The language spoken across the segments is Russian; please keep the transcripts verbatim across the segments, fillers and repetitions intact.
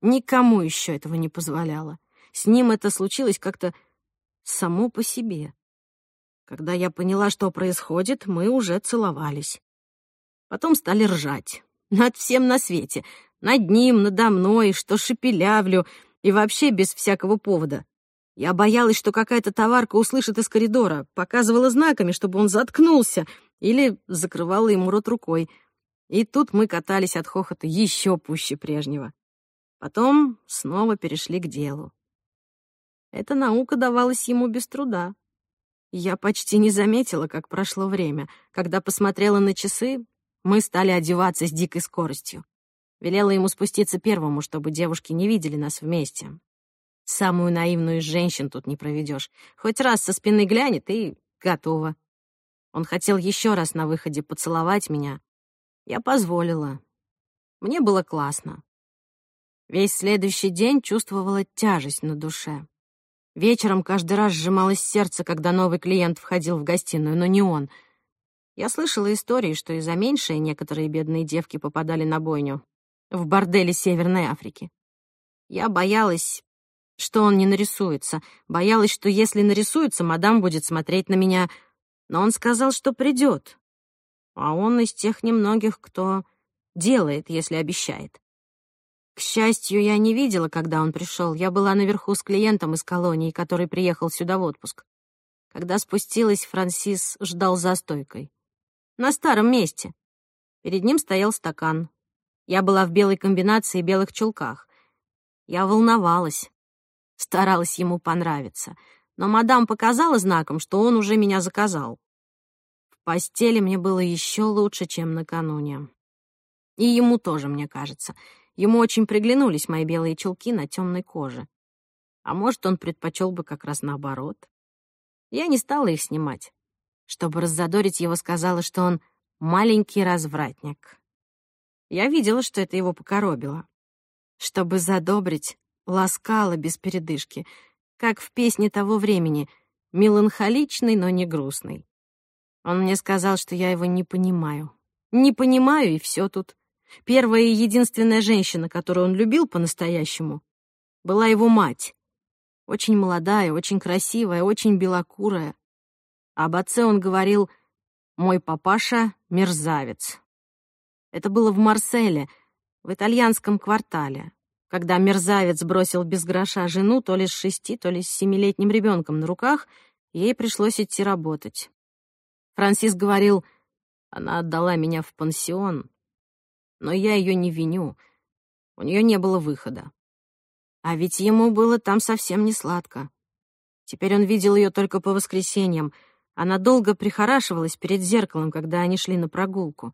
Никому еще этого не позволяла. С ним это случилось как-то само по себе. Когда я поняла, что происходит, мы уже целовались. Потом стали ржать. Над всем на свете. Над ним, надо мной, что шепелявлю, и вообще без всякого повода. Я боялась, что какая-то товарка услышит из коридора, показывала знаками, чтобы он заткнулся, или закрывала ему рот рукой. И тут мы катались от хохота еще пуще прежнего. Потом снова перешли к делу. Эта наука давалась ему без труда. Я почти не заметила, как прошло время. Когда посмотрела на часы, мы стали одеваться с дикой скоростью. Велела ему спуститься первому, чтобы девушки не видели нас вместе. Самую наивную из женщин тут не проведешь. Хоть раз со спины глянет, и готово. Он хотел еще раз на выходе поцеловать меня. Я позволила. Мне было классно. Весь следующий день чувствовала тяжесть на душе. Вечером каждый раз сжималось сердце, когда новый клиент входил в гостиную, но не он. Я слышала истории, что и за меньшее некоторые бедные девки попадали на бойню в борделе Северной Африки. Я боялась, что он не нарисуется, боялась, что если нарисуется, мадам будет смотреть на меня, но он сказал, что придет. А он из тех немногих, кто делает, если обещает. К счастью, я не видела, когда он пришел. Я была наверху с клиентом из колонии, который приехал сюда в отпуск. Когда спустилась, Франсис ждал за стойкой. На старом месте. Перед ним стоял стакан. Я была в белой комбинации и белых чулках. Я волновалась, старалась ему понравиться. Но мадам показала знаком, что он уже меня заказал. В постели мне было еще лучше, чем накануне. И ему тоже, мне кажется. Ему очень приглянулись мои белые чулки на темной коже. А может, он предпочел бы как раз наоборот. Я не стала их снимать. Чтобы раззадорить его, сказала, что он маленький развратник. Я видела, что это его покоробило. Чтобы задобрить, ласкала без передышки, как в песне того времени, меланхоличный, но не грустный. Он мне сказал, что я его не понимаю. Не понимаю, и все тут. Первая и единственная женщина, которую он любил по-настоящему, была его мать. Очень молодая, очень красивая, очень белокурая. Об отце он говорил: «Мой папаша — мерзавец». Это было в Марселе, в итальянском квартале, когда мерзавец бросил без гроша жену то ли с шести, то ли с семилетним ребенком на руках, ей пришлось идти работать. Франсис говорил: «Она отдала меня в пансион, но я ее не виню, у нее не было выхода». А ведь ему было там совсем не сладко. Теперь он видел ее только по воскресеньям. Она долго прихорашивалась перед зеркалом, когда они шли на прогулку.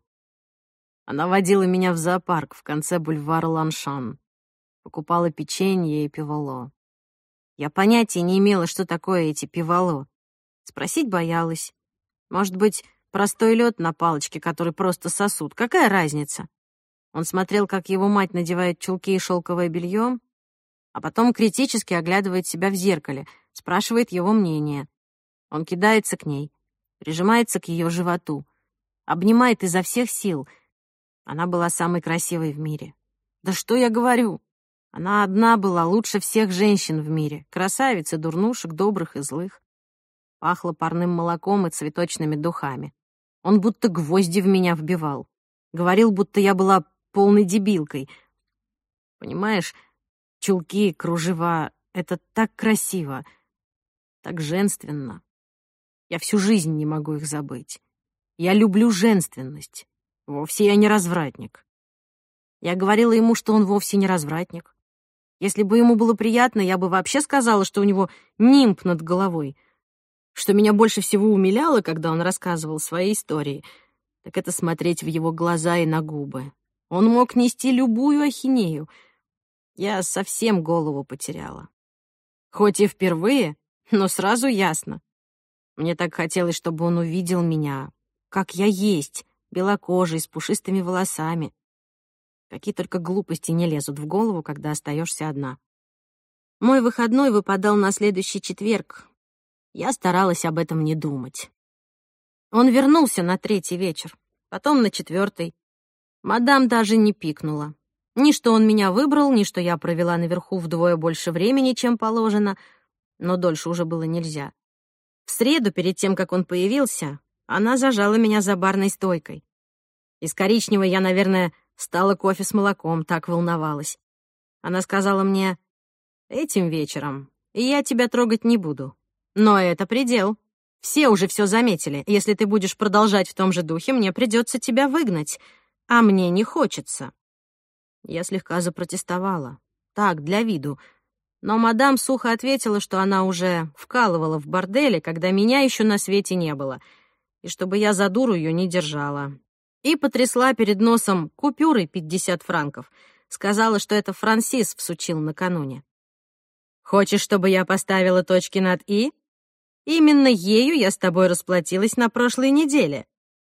Она водила меня в зоопарк в конце бульвара Ланшан. Покупала печенье и пивало. Я понятия не имела, что такое эти пивало. Спросить боялась. Может быть, простой лед на палочке, который просто сосут. Какая разница? Он смотрел, как его мать надевает чулки и шелковое белье, а потом критически оглядывает себя в зеркале, спрашивает его мнение. Он кидается к ней, прижимается к ее животу, обнимает изо всех сил. Она была самой красивой в мире. Да что я говорю? Она одна была лучше всех женщин в мире. Красавиц и дурнушек, добрых и злых. Пахло парным молоком и цветочными духами. Он будто гвозди в меня вбивал. Говорил, будто я была полной дебилкой. Понимаешь, чулки, кружева — это так красиво, так женственно. Я всю жизнь не могу их забыть. Я люблю женственность. Вовсе я не развратник. Я говорила ему, что он вовсе не развратник. Если бы ему было приятно, я бы вообще сказала, что у него нимб над головой. Что меня больше всего умиляло, когда он рассказывал свои истории, так это смотреть в его глаза и на губы. Он мог нести любую ахинею. Я совсем голову потеряла. Хоть и впервые, но сразу ясно. Мне так хотелось, чтобы он увидел меня, как я есть, белокожей, с пушистыми волосами. Какие только глупости не лезут в голову, когда остаешься одна. Мой выходной выпадал на следующий четверг. Я старалась об этом не думать. Он вернулся на третий вечер, потом на четвертый. Мадам даже не пикнула. Ни что он меня выбрал, ни что я провела наверху вдвое больше времени, чем положено, но дольше уже было нельзя. В среду, перед тем, как он появился, она зажала меня за барной стойкой. Из коричневой я, наверное, стала кофе с молоком, так волновалась. Она сказала мне: «Этим вечером я тебя трогать не буду. Но это предел. Все уже все заметили. Если ты будешь продолжать в том же духе, мне придется тебя выгнать. А мне не хочется». Я слегка запротестовала. Так, для виду. Но мадам сухо ответила, что она уже вкалывала в борделе, когда меня еще на свете не было, и чтобы я за дуру ее не держала. И потрясла перед носом купюрой пятьдесят франков. Сказала, что это Франсис всучил накануне. «Хочешь, чтобы я поставила точки над «и»? Именно ею я с тобой расплатилась на прошлой неделе».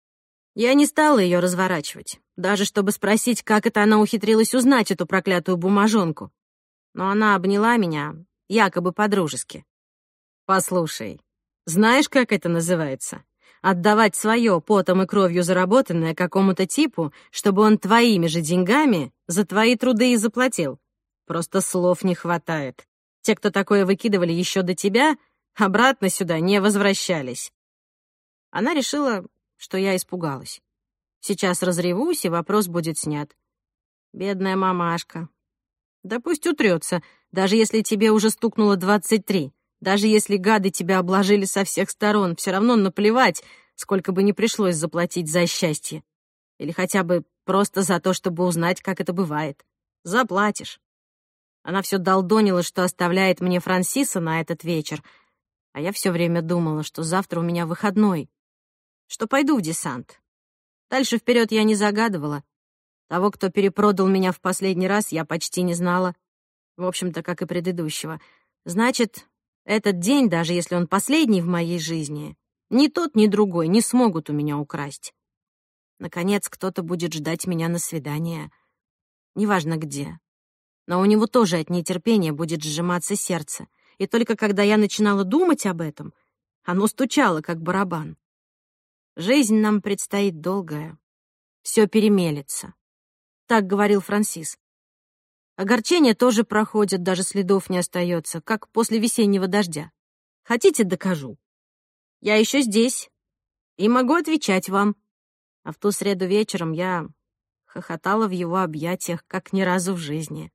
Я не стала ее разворачивать, даже чтобы спросить, как это она ухитрилась узнать эту проклятую бумажонку. Но она обняла меня, якобы по-дружески. «Послушай, знаешь, как это называется? Отдавать свое потом и кровью заработанное какому-то типу, чтобы он твоими же деньгами за твои труды и заплатил. Просто слов не хватает. Те, кто такое выкидывали еще до тебя, обратно сюда не возвращались». Она решила, что я испугалась. Сейчас разревусь, и вопрос будет снят. Бедная мамашка. Да пусть утрется, даже если тебе уже стукнуло двадцать три. Даже если гады тебя обложили со всех сторон, все равно наплевать, сколько бы ни пришлось заплатить за счастье. Или хотя бы просто за то, чтобы узнать, как это бывает. Заплатишь. Она все долдонила, что оставляет мне Франсиса на этот вечер, а я все время думала, что завтра у меня выходной, что пойду в десант. Дальше вперед я не загадывала. Того, кто перепродал меня в последний раз, я почти не знала. В общем-то, как и предыдущего. Значит, этот день, даже если он последний в моей жизни, ни тот, ни другой не смогут у меня украсть. Наконец, кто-то будет ждать меня на свидание. Неважно где. Но у него тоже от нетерпения будет сжиматься сердце. И только когда я начинала думать об этом, оно стучало, как барабан. Жизнь нам предстоит долгая. Все перемелется. Так говорил Франсис. Огорчение тоже проходит, даже следов не остается, как после весеннего дождя. Хотите, докажу? Я еще здесь и могу отвечать вам. А в ту среду вечером я хохотала в его объятиях, как ни разу в жизни.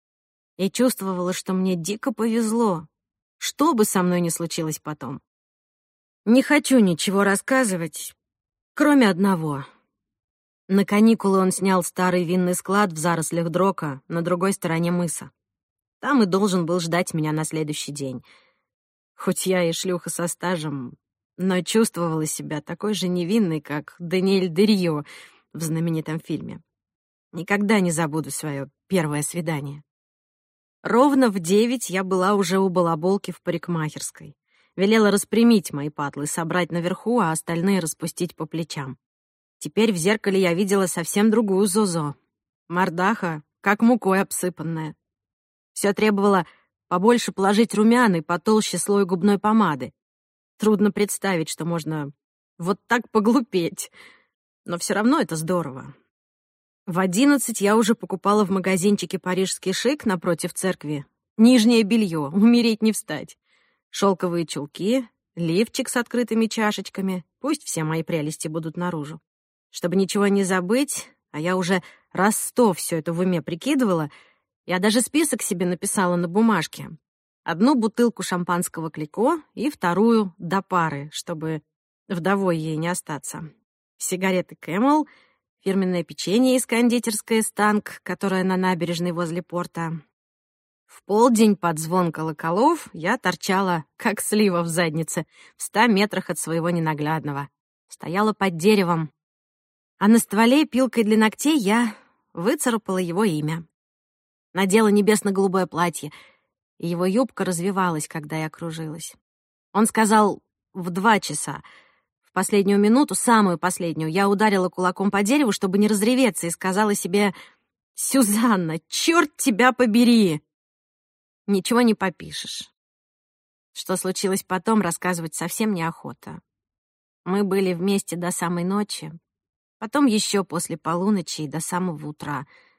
И чувствовала, что мне дико повезло, что бы со мной ни случилось потом. Не хочу ничего рассказывать, кроме одного. На каникулы он снял старый винный склад в зарослях Дрока на другой стороне мыса. Там и должен был ждать меня на следующий день. Хоть я и шлюха со стажем, но чувствовала себя такой же невинной, как Даниэль Дерьё в знаменитом фильме. Никогда не забуду свое первое свидание. Ровно в девять я была уже у балаболки в парикмахерской. Велела распрямить мои патлы, собрать наверху, а остальные распустить по плечам. Теперь в зеркале я видела совсем другую Зозо. Мордаха, как мукой обсыпанная. Все требовало побольше положить румян и потолще слой губной помады. Трудно представить, что можно вот так поглупеть. Но все равно это здорово. В одиннадцать я уже покупала в магазинчике «Парижский шик» напротив церкви нижнее белье, умереть не встать. Шелковые чулки, лифчик с открытыми чашечками. Пусть все мои прелести будут наружу. Чтобы ничего не забыть, а я уже раз сто все это в уме прикидывала, я даже список себе написала на бумажке. Одну бутылку шампанского Клико и вторую до пары, чтобы вдовой ей не остаться. Сигареты Кэмел, фирменное печенье из кондитерской «Станк», которая на набережной возле порта. В полдень под звон колоколов я торчала, как слива в заднице, в ста метрах от своего ненаглядного. Стояла под деревом, а на стволе пилкой для ногтей я выцарапала его имя. Надела небесно-голубое платье, и его юбка развивалась, когда я кружилась. Он сказал в два часа. В последнюю минуту, самую последнюю, я ударила кулаком по дереву, чтобы не разреветься, и сказала себе: «Сюзанна, черт тебя побери!» Ничего не попишешь. Что случилось потом, рассказывать совсем неохота. Мы были вместе до самой ночи, потом еще после полуночи и до самого утра —